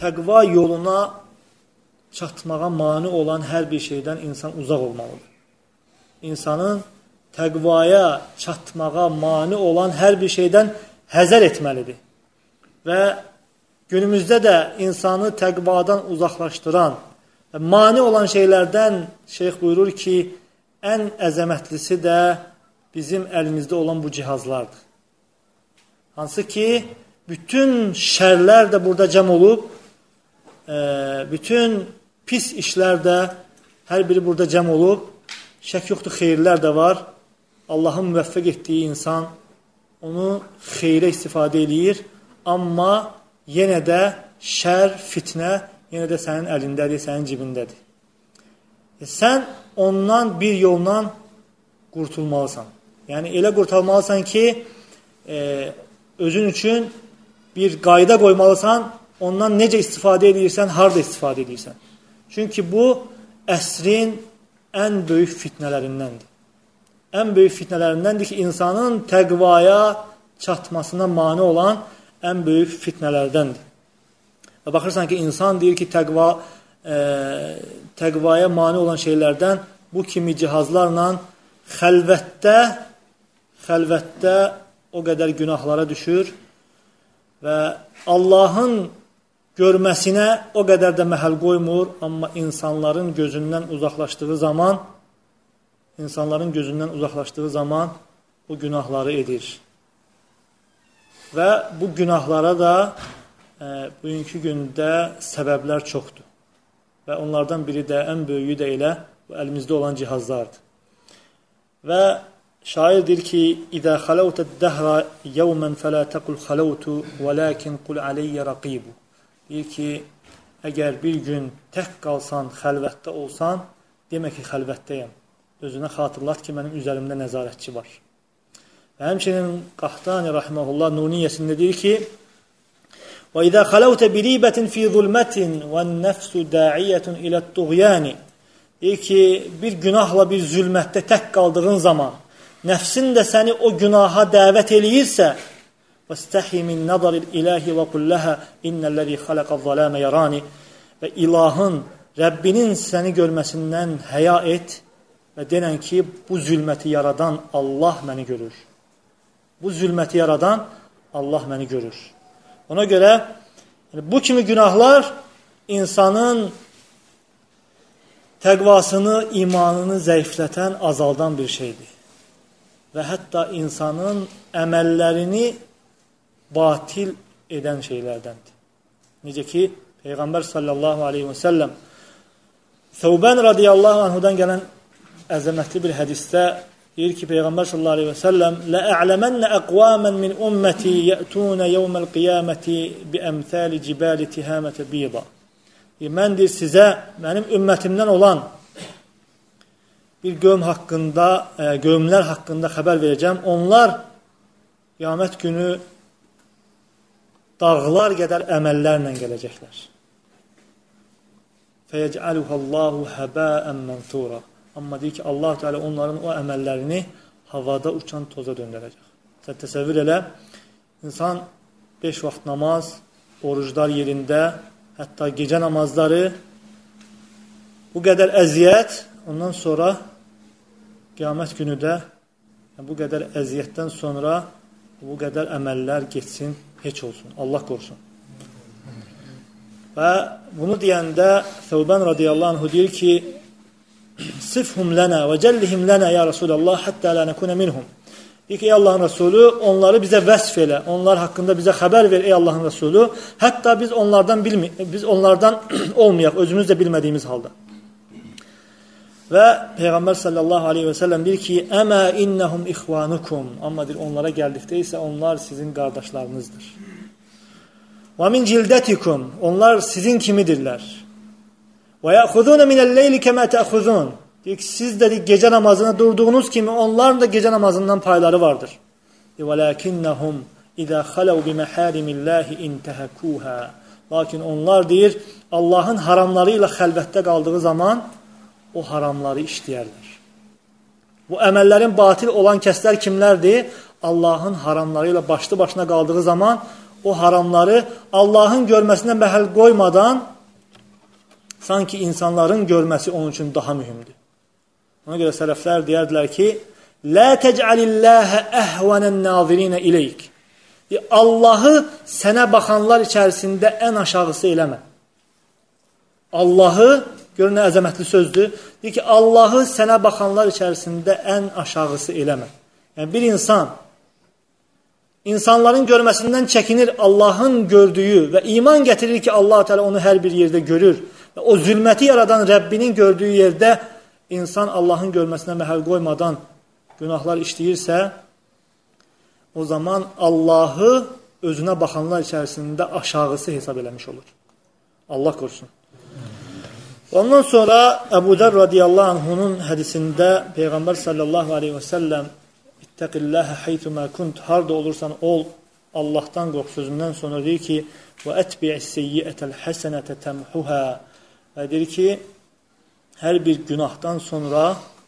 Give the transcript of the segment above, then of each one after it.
təqva yoluna çatmağa mane olan hər bir şeydən insan uzaq olmalıdır. İnsanın təqvaya çatmağa mane olan hər bir şeydən həzər etməlidir. Və günümüzdə də insanı təqvadan uzaqlaşdıran, mane olan şeylərdən şeyx buyurur ki, ən əzəmətlisi də bizim əlimizdə olan bu cihazlardır. Hansı ki, bütün şərlər də burada cəm olub, bütün pis işlər də hər biri burada cəm olub, şək yoxdur, xeyirlər də var. Allahın müvəffəq etdiyi insan onu xeyrə istifadə eləyir, amma yenə də şər, fitnə yenə də sənin əlindədir, sənin cibindədir. Sən ondan bir yolla qurtulmalısan. Yəni, elə qurtulmalısan ki, özün üçün bir qayda qoymalısan, ondan necə istifadə edirsən, harada istifadə edirsən. Çünki bu, əsrin ən böyük fitnələrindəndir. Ən böyük fitnələrindəndir ki, insanın təqvaya çatmasına mane olan ən böyük fitnələrdəndir. Və baxırsan ki, insan deyir ki, təqvaya mane olan şeylərdən bu kimi cihazlarla xəlvətdə o qədər günahlara düşür və Allahın görməsinə o qədər də məhəl qoymur, amma insanların gözündən uzaqlaşdığı zaman o günahları edir. Və bu günahlara da bugünkü gündə səbəblər çoxdur. Və onlardan biri də, ən böyüyü də elə əlimizdə olan cihazlardır. Və şair deyir ki, İzə xalavtəd dəhra yevmən fələ təqul xalavtu və ləkin qul aleyyə raqibu. Deyir ki, əgər bir gün tək qalsan, xəlvətdə olsan, demək ki, xəlvətdəyəm. Özünə xatırlat ki, mənim üzərimdə nəzarətçi var. Və həmçinin Qahtani rahiməhullah Nuniyyəsində deyir ki, وَإِذَا خَلَوْتَ بِرِيبَةٍ فِي ظُلْمَةٍ وَالنَّفْسُ دَاعِيَةٌ إِلَى الطُّغْيَانِ. Deyir ki, bir günahla bir zülmətdə tək qaldığın zaman, nəfsin də səni o günaha dəvət eləyirsə, وَاسْتَحِي مِنْ نَظَرِ الْإِلَهِ وَقُلْ لَهَا إِنَّ الَّذِي خَلَقَ الظَّلَامَ يَرَانِ. Və ilahın, Rəbbinin səni görməsindən həya et və denən ki, bu zülməti yaradan Allah məni görür. Bu zülməti yaradan Allah məni görür. Ona görə bu kimi günahlar insanın təqvasını, imanını zəiflətən, azaldan bir şeydir. Və hətta insanın əməllərini batil edən şeylərdəndir. Necə ki, Peyğəmbər sallallahu aleyhi və səlləm Thəvbən radiyallahu anhudan gələn əzəmətli bir hədisdə deyir ki, Peyğəmbər sallallahu aleyhi və səlləm لَأَعْلَمَنَّ أَقْوَامًا مِنْ أُمَّتِي يَأْتُونَ يَوْمَ الْقِيَامَةِ بِأَمْثَالِ جِبَالِ تِهَامَةَ بِيضًا. Mən deyir sizə, mənim ümmətimdən olan bir qövmlər haqqında xəbər verəcəm. Onlar qiyamət günü dağlar qədər əməllərlə gələcəklər. فَيَجْعَلُهَ اللّٰهُ هَبَاءً مَنْثُورًا. Amma deyir ki, Allah-u Teala onların o əməllərini havada uçan toza döndərəcək. Sən təsəvvür elə, insan 5 vaxt namaz, oruclar yerində, hətta gecə namazları, bu qədər əziyyət, ondan sonra qiyamət günü də bu qədər əziyyətdən sonra bu qədər əməllər geçsin, heç olsun. Allah qorusun. Və bunu deyəndə Thəvbən radiyallahu anhu deyir ki, Sifhum lənə və cəllihim lənə ya Rasulallah həttə lə nəkuna minhum. Deyir ki, ey Allahın Rasulü, onları bizə vəsf elə, onlar haqqında bizə xəbər ver, ey Allahın Rasulü, hətta biz onlardan olmayaq, özümüz də bilmədiyimiz halda. Və Peyğəmbər sallallahu aleyhi və səlləm deyir ki, əmə innəhum ixvanukum, amma deyir, onlara gəldikdə isə onlar sizin qardaşlarınızdır. Və min cildətikum, onlar sizin kimidirlər. Və yəxudun minəl-leyli kəmə təxudun. Deyir ki, siz də gecə namazına durduğunuz kimi onların da gecə namazından payları vardır. Və ləkinnəhum İzə xələv biməhərimilləhi intəhəkuhə. Lakin onlar deyir, Allahın haramları ilə xəlvətdə qaldığı zaman o haramları işləyərlər. Bu əməllərin batil olan kəslər kimlərdir? Allahın haramları ilə başlı başına qaldığı zaman o haramları Allahın görməsinə məhəl qoymadan sanki insanların görməsi onun üçün daha mühümdür. Ona görə sələflər deyərdilər ki, "Lə tec'alillâhe ehvenen nazirinə ileyk." Allahı sənə baxanlar içərisində ən aşağısı eləmə. Allahı, görün nə əzəmətli sözdür, deyir ki, Allahı sənə baxanlar içərisində ən aşağısı eləmə. Yəni bir insan insanların görməsindən çəkinir, Allahın gördüyü və iman gətirir ki, Allah Teala onu hər bir yerdə görür. Və o zülməti yaradan Rəbbinin gördüyü yerdə insan Allahın görməsinə məhəl qoymadan günahlar işləyirsə, o zaman Allahı özünə baxanlar içərisində aşağısı hesab eləmiş olur. Allah qorusun. Ondan sonra Əbu Zər radiyallahu anhunun hədisində Peyğəmbər sallallahu aleyhi və səlləm İttəqilləhə haythuma kunt, harda olursan ol, Allahdan qorx sözündən sonra deyir ki, və ətbi'is-seyyi'ətəl həsənətə təmhuhə, və deyir ki, hər bir günahdan sonra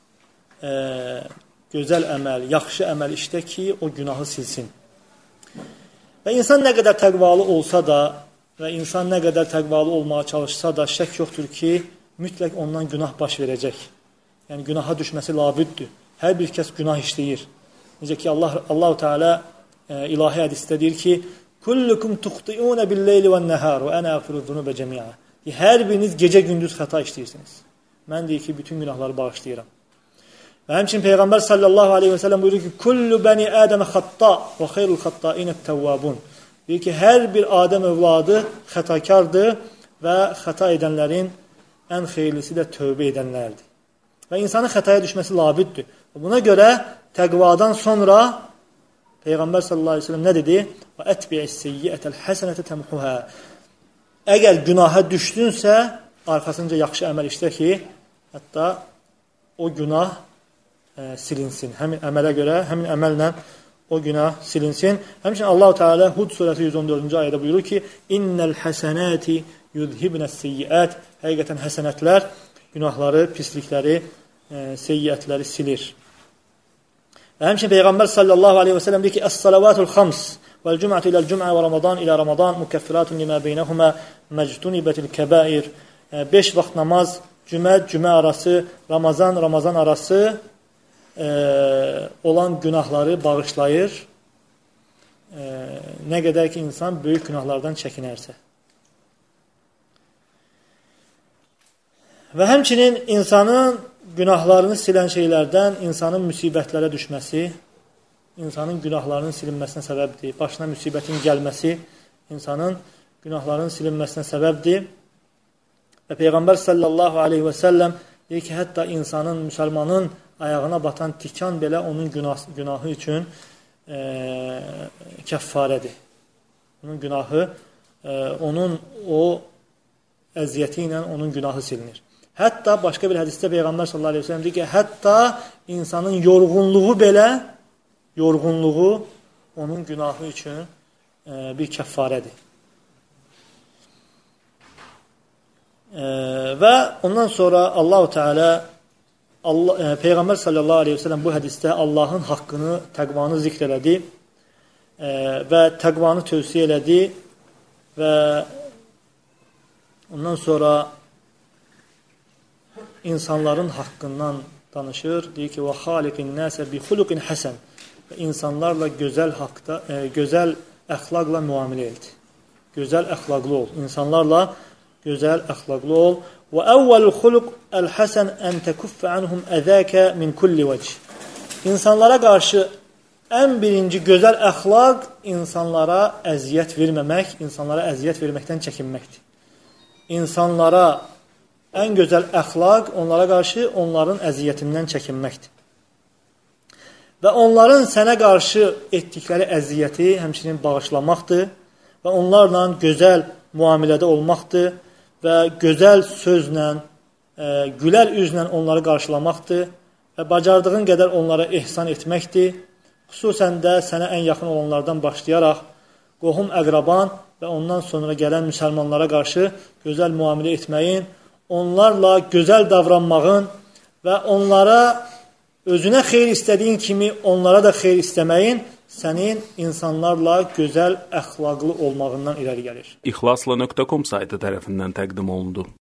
gözəl əməl, yaxşı əməl işlə ki, o günahı silsin. Və insan nə qədər təqvalı olsa da və insan nə qədər təqvalı olmağa çalışsa da şək yoxdur ki, mütləq ondan günah baş verəcək. Yəni günaha düşməsi labüddür. Hər bir kəs günah işləyir. Necə ki Allah-u Teala ilahi hədisdə deyir ki, "Kullukum tuxti'un bil-leyli ven-nahar və ana əğfiru-zunube cemi'a." Hər biriniz gecə gündüz xəta işləyirsiniz. Mən deyir ki, bütün günahları bağışlayıram. Və həmçinin Peyğəmbər sallallahu aleyhi və səlləm buyurur ki, "Kullu bani Adəm xatta və xeyrul xatta'inət-tevvabun." Deyir ki, hər bir Adəm övladı xətakardır və xəta edənlərin ən xeyirlisi də tövbə edənlərdir. Və insanın xətaya düşməsi labüddür. Buna görə təqvadan sonra Peyğəmbər sallallahu aleyhi ve sellem nə dedi? Və ətbi'is-seyyi'ətəl həsənətə təmhuhə. Əgər günaha düşdünsə, arxasınca yaxşı əməl işlə ki, hətta o günah silinsin. Həmin əmələ görə, həmin əməllə o günah silinsin. Həmçinin Allah-u Teala Hud surəsi 114-cü ayədə buyurur ki, "İnnel həsənəti yudhibnəs-seyyiət." Həqiqətən həsənətlər günahları, pislikləri, seyyiətləri silir. Və həmçinin Peyğəmbər sallallahu aleyhi və səlləm deyir ki, "Əs-salavatul xams vəl-cüm'atu iləl-cüm'ə və Ramazan ilə Ramazan mükəffiratun limə beynəhumə məctunibətil kəbair." 5 vaxt namaz, cümə arası, Ramazan arası olan günahları bağışlayır. Nə qədər ki, insan böyük günahlardan çəkinərsə. Və həmçinin insanın günahlarını silən şeylərdən insanın müsibətlərə düşməsi, insanın günahlarının silinməsinə səbəbdir. Başına müsibətin gəlməsi insanın günahlarının silinməsinə səbəbdir. Və Peyğəmbər sallallahu aleyhi və səlləm deyir ki, hətta insanın, müsəlmanın ayağına batan tikan belə onun günahı üçün kəffarədir. Onun günahı, onun o əziyyəti ilə onun günahı silinir. Hətta başqa bir hədisdə Peyğəmbər sallallahu aleyhi ve sellem deyir ki, hətta insanın yorğunluğu onun günahı üçün bir kəffarədir. Və ondan sonra Allah-u Teala Peyğəmbər sallallahu aleyhi ve sellem bu hədisdə Allahın haqqını, təqvanı zikr elədi və təqvanı tövsiyə elədi və ondan sonra insanların haqqından danışır. Deyir ki, وَخَالِقِ النَّاسَ بِخُلُقٍ حَسَنٍ İnsanlarla gözəl əxlaqla müamilə et. Gözəl əxlaqlı ol. İnsanlarla gözəl əxlaqlı ol. وَأَوَّلُ الْخُلُقِ الْحَسَنِ أَنْ تَكُفَّ عَنْهُمْ أَذَاكَ مِنْ كُلِّ وَجْهِ İnsanlara qarşı ən birinci gözəl əxlaq insanlara əziyyət verməmək, insanlara əziyyət verməkdən çəkinməkdir. İnsanlara ən gözəl əxlaq onlara qarşı onların əziyyətindən çəkinməkdir. Və onların sənə qarşı etdikləri əziyyəti həmçinin bağışlamaqdır və onlarla gözəl müamilədə olmaqdır və gözəl sözlə, gülər üzlə onları qarşılamaqdır və bacardığın qədər onlara ehsan etməkdir. Xüsusən də sənə ən yaxın olanlardan başlayaraq qohum əqraban və ondan sonra gələn müsəlmanlara qarşı gözəl müamilə etməyin, onlarla gözəl davranmağın və onlara özünə xeyir istədiyin kimi onlara da xeyir istəməyin sənin insanlarla gözəl, əxlaqlı olmağından irəli gəlir. İxlasla.com saytı tərəfindən təqdim olundu.